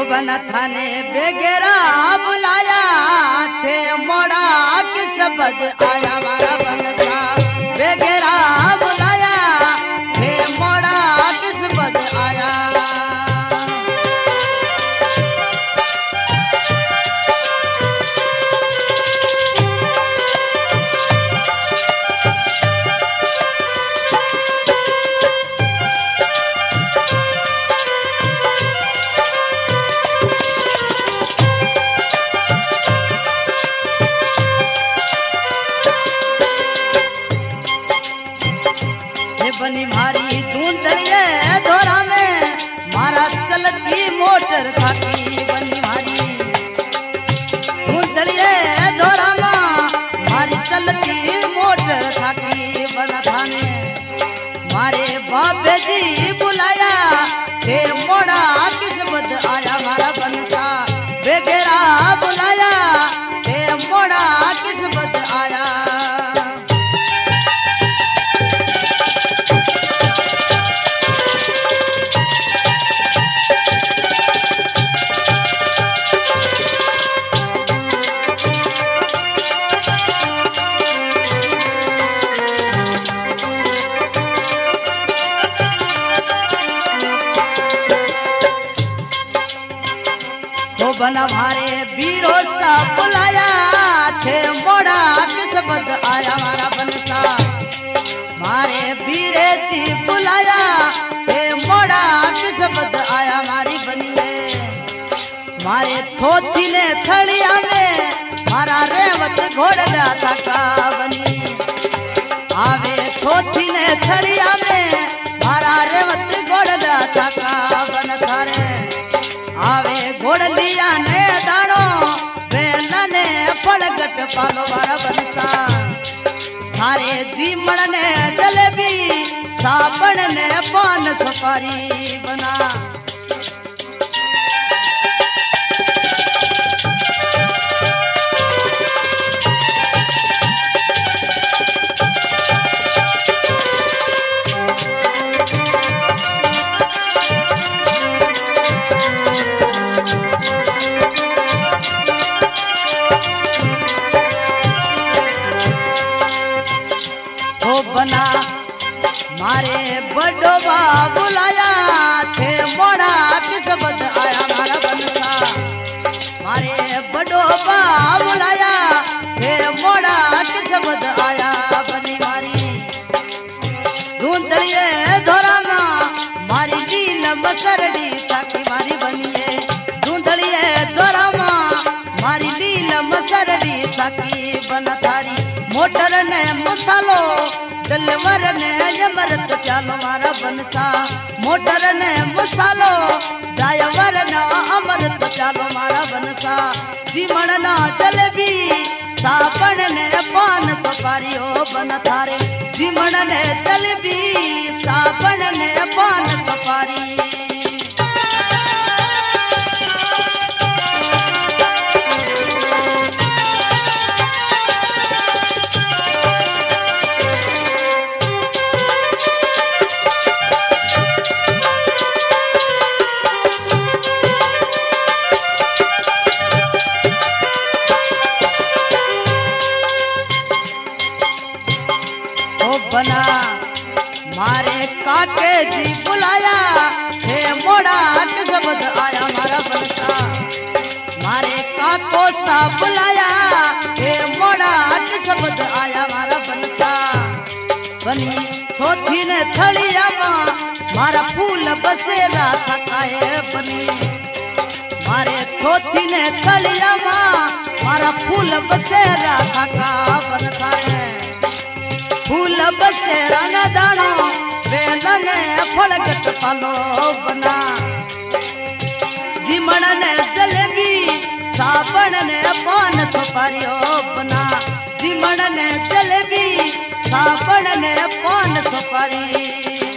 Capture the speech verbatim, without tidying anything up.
बना थाने बेगेरा बुलाया थे मोड़ा के शब्द आया मारा बनसा बेगेरा बुलाया थे मोड़ा के शब्द आया बनी मारी धुंधलिए धोरा में मारा चलती मोटर थाकी बनी मारी धुंधलिए धोरा में मारी चलती मोटर थाकी बना थाने मारे बाबे जी बुलाया थे मोड़ा किस्मत आया मारा बनसा बेगेरा बुलाया थे मोड़ा किस्मत आया बना भारे बीरो सा बुलाया थे मोड़ा किस्मत आया मारा बनसा मारे बीरे जी बुलाया थे मोड़ा किस्मत आया मारी बनिए मारे थोथी ने थड़िया में मारा रेवत घोड़ला था का बनी आवे थोथी ने थड़िया में मारा रेवत घोड़ला था का बन थारे आवे घोड़लिया ने दाणो बेला ने फड़गट पालो मारा बनसा थारे जीमण ने जलेबी साबण ने पान सुपारी बना बना मारे बड़ो बा बुलाया थे मोड़ा किस्मत आया मारा बनसा मारे बड़ो बा बुलाया थे मोड़ा किस्मत आया बनी मारी धुंधलिए धोरा में मारी नील मसरड़ी ताकि मारी बनिए धुंधलिए धोरा में मारी नील मसरड़ी ताकि बना थारी मोटर ने मसालो दलवर ने यमरत चालो मारा बनसा मोटर ने मसालो ड्राइवर ने अमरत चालो मारा बनसा जीमण ना जलेबी साबण ने पान सुपारी हो बन थारे जीमण ने जलेबी साबण ने पान सुपारी बना मारे काके जी बुलाया थे मोड़ा किस्मत आया मारा बनसा मारे काको सा बुलाया थे मोड़ा किस्मत आया मारा बनसा बनी थोथी ने थड़िया मारा फूल बसेरा थकाए बनी मारे थोथी ने थड़िया मारा फूल बसेरा थका बन थाए फूल बसेरा न दाणो बेला ने फड़गट पालो बना जीमण ने जलेबी साबण ने पान सुपारी बना जीमण ने जलेबी साबण ने पान सुपारी